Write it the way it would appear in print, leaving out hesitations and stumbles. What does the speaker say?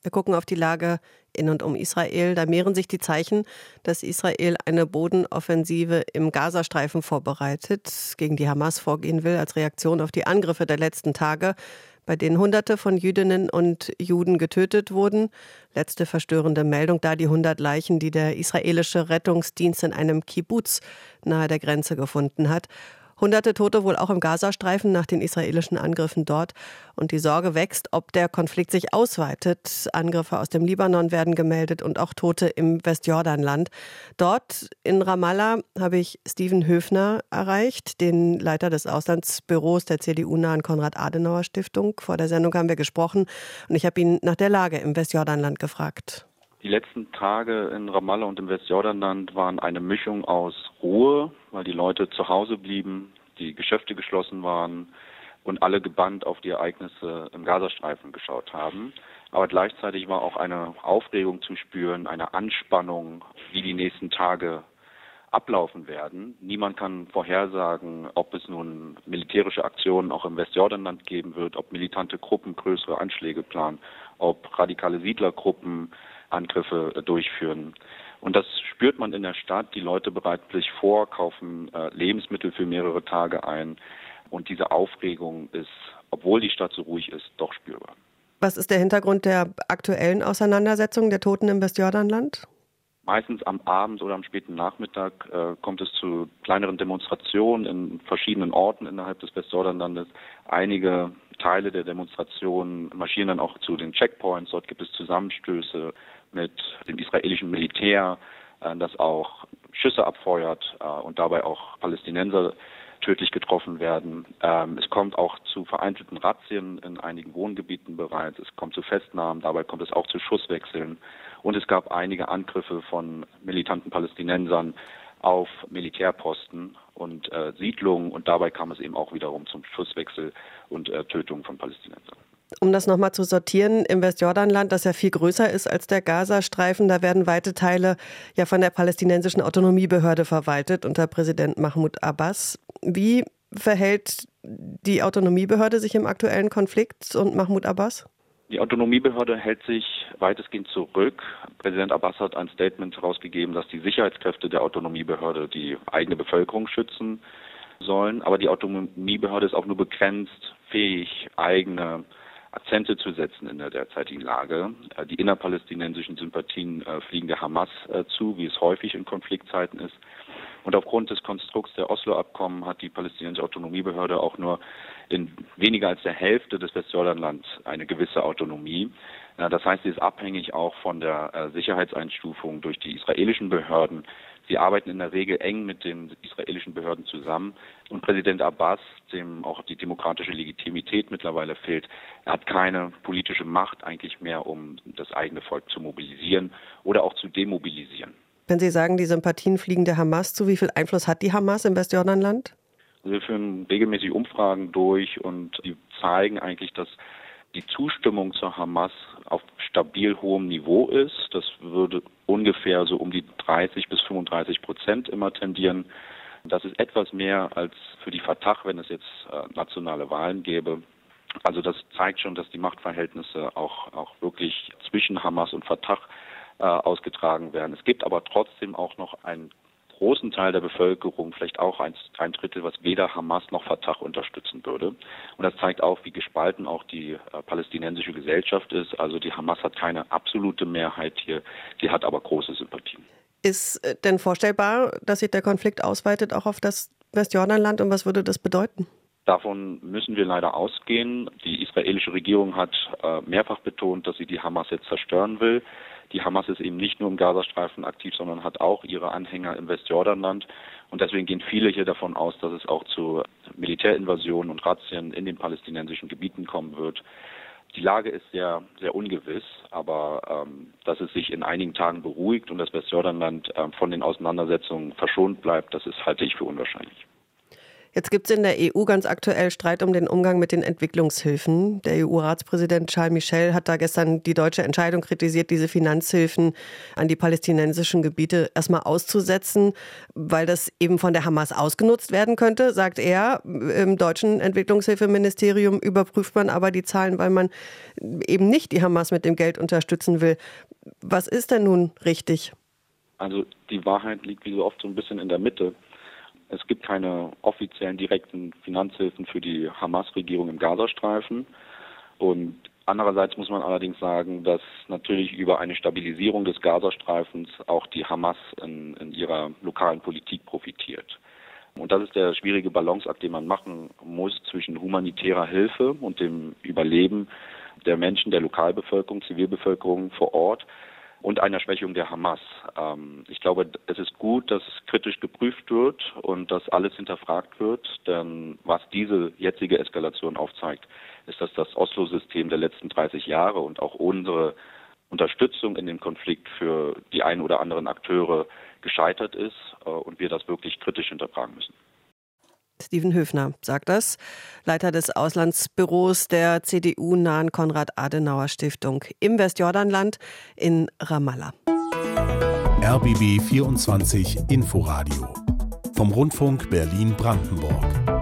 Wir gucken auf die Lage in und um Israel. Da mehren sich die Zeichen, dass Israel eine Bodenoffensive im Gazastreifen vorbereitet, gegen die Hamas vorgehen will, als Reaktion auf die Angriffe der letzten Tage, bei denen Hunderte von Jüdinnen und Juden getötet wurden. Letzte verstörende Meldung da die 100 Leichen, die der israelische Rettungsdienst in einem Kibbuz nahe der Grenze gefunden hat. Hunderte Tote wohl auch im Gazastreifen nach den israelischen Angriffen dort. Und die Sorge wächst, ob der Konflikt sich ausweitet. Angriffe aus dem Libanon werden gemeldet und auch Tote im Westjordanland. Dort in Ramallah habe ich Steven Höfner erreicht, den Leiter des Auslandsbüros der CDU-nahen Konrad-Adenauer-Stiftung. Vor der Sendung haben wir gesprochen und ich habe ihn nach der Lage im Westjordanland gefragt. Die letzten Tage in Ramallah und im Westjordanland waren eine Mischung aus Ruhe, weil die Leute zu Hause blieben, die Geschäfte geschlossen waren und alle gebannt auf die Ereignisse im Gazastreifen geschaut haben. Aber gleichzeitig war auch eine Aufregung zu spüren, eine Anspannung, wie die nächsten Tage ablaufen werden. Niemand kann vorhersagen, ob es nun militärische Aktionen auch im Westjordanland geben wird, ob militante Gruppen größere Anschläge planen, ob radikale Siedlergruppen Angriffe durchführen. Und das spürt man in der Stadt. Die Leute bereiten sich vor, kaufen Lebensmittel für mehrere Tage ein. Und diese Aufregung ist, obwohl die Stadt so ruhig ist, doch spürbar. Was ist der Hintergrund der aktuellen Auseinandersetzung der Toten im Westjordanland? Meistens am Abend oder am späten Nachmittag kommt es zu kleineren Demonstrationen in verschiedenen Orten innerhalb des Westjordanlandes. Einige Teile der Demonstrationen marschieren dann auch zu den Checkpoints. Dort gibt es Zusammenstöße mit dem israelischen Militär, das auch Schüsse abfeuert und dabei auch Palästinenser tödlich getroffen werden. Es kommt auch zu vereinzelten Razzien in einigen Wohngebieten bereits. Es kommt zu Festnahmen, dabei kommt es auch zu Schusswechseln. Und es gab einige Angriffe von militanten Palästinensern auf Militärposten und Siedlungen. Und dabei kam es eben auch wiederum zum Schusswechsel und Tötung von Palästinensern. Um das nochmal zu sortieren, im Westjordanland, das ja viel größer ist als der Gazastreifen, da werden weite Teile ja von der palästinensischen Autonomiebehörde verwaltet unter Präsident Mahmoud Abbas. Wie verhält die Autonomiebehörde sich im aktuellen Konflikt und Mahmoud Abbas? Die Autonomiebehörde hält sich weitestgehend zurück. Präsident Abbas hat ein Statement herausgegeben, dass die Sicherheitskräfte der Autonomiebehörde die eigene Bevölkerung schützen sollen. Aber die Autonomiebehörde ist auch nur begrenzt fähig, eigene Akzente zu setzen in der derzeitigen Lage. Die innerpalästinensischen Sympathien fliegen der Hamas zu, wie es häufig in Konfliktzeiten ist. Und aufgrund des Konstrukts der Oslo-Abkommen hat die palästinensische Autonomiebehörde auch nur in weniger als der Hälfte des Westjordanlands eine gewisse Autonomie. Das heißt, sie ist abhängig auch von der Sicherheitseinstufung durch die israelischen Behörden. Sie arbeiten in der Regel eng mit den israelischen Behörden zusammen. Und Präsident Abbas, dem auch die demokratische Legitimität mittlerweile fehlt, er hat keine politische Macht eigentlich mehr, um das eigene Volk zu mobilisieren oder auch zu demobilisieren. Wenn Sie sagen, die Sympathien fliegen der Hamas zu, wie viel Einfluss hat die Hamas im Westjordanland? Wir führen regelmäßig Umfragen durch und die zeigen eigentlich, dass die Zustimmung zur Hamas auf stabil hohem Niveau ist. Das würde ungefähr so um die 30-35% immer tendieren. Das ist etwas mehr als für die Fatah, wenn es jetzt nationale Wahlen gäbe. Also das zeigt schon, dass die Machtverhältnisse auch wirklich zwischen Hamas und Fatah ausgetragen werden. Es gibt aber trotzdem auch noch einen großen Teil der Bevölkerung, vielleicht auch ein Drittel, was weder Hamas noch Fatah unterstützen würde. Und das zeigt auch, wie gespalten auch die palästinensische Gesellschaft ist. Also die Hamas hat keine absolute Mehrheit hier, sie hat aber große Sympathien. Ist denn vorstellbar, dass sich der Konflikt ausweitet auch auf das Westjordanland und was würde das bedeuten? Davon müssen wir leider ausgehen. Die israelische Regierung hat mehrfach betont, dass sie die Hamas jetzt zerstören will. Die Hamas ist eben nicht nur im Gazastreifen aktiv, sondern hat auch ihre Anhänger im Westjordanland. Und deswegen gehen viele hier davon aus, dass es auch zu Militärinvasionen und Razzien in den palästinensischen Gebieten kommen wird. Die Lage ist sehr, sehr ungewiss, aber dass es sich in einigen Tagen beruhigt und das Westjordanland von den Auseinandersetzungen verschont bleibt, das halte ich für unwahrscheinlich. Jetzt gibt es in der EU ganz aktuell Streit um den Umgang mit den Entwicklungshilfen. Der EU-Ratspräsident Charles Michel hat da gestern die deutsche Entscheidung kritisiert, diese Finanzhilfen an die palästinensischen Gebiete erstmal auszusetzen, weil das eben von der Hamas ausgenutzt werden könnte, sagt er. Im deutschen Entwicklungshilfeministerium überprüft man aber die Zahlen, weil man eben nicht die Hamas mit dem Geld unterstützen will. Was ist denn nun richtig? Also die Wahrheit liegt wie so oft so ein bisschen in der Mitte. Es gibt keine offiziellen direkten Finanzhilfen für die Hamas-Regierung im Gazastreifen. Und andererseits muss man allerdings sagen, dass natürlich über eine Stabilisierung des Gazastreifens auch die Hamas in ihrer lokalen Politik profitiert. Und das ist der schwierige Balanceakt, den man machen muss zwischen humanitärer Hilfe und dem Überleben der Menschen, der Lokalbevölkerung, Zivilbevölkerung vor Ort und einer Schwächung der Hamas. Ich glaube, es ist gut, dass kritisch geprüft wird und dass alles hinterfragt wird, denn was diese jetzige Eskalation aufzeigt, ist, dass das Oslo-System der letzten 30 Jahre und auch unsere Unterstützung in dem Konflikt für die einen oder anderen Akteure gescheitert ist und wir das wirklich kritisch hinterfragen müssen. Steven Höfner sagt das, Leiter des Auslandsbüros der CDU-nahen Konrad-Adenauer-Stiftung im Westjordanland in Ramallah. RBB 24 Inforadio vom Rundfunk Berlin-Brandenburg.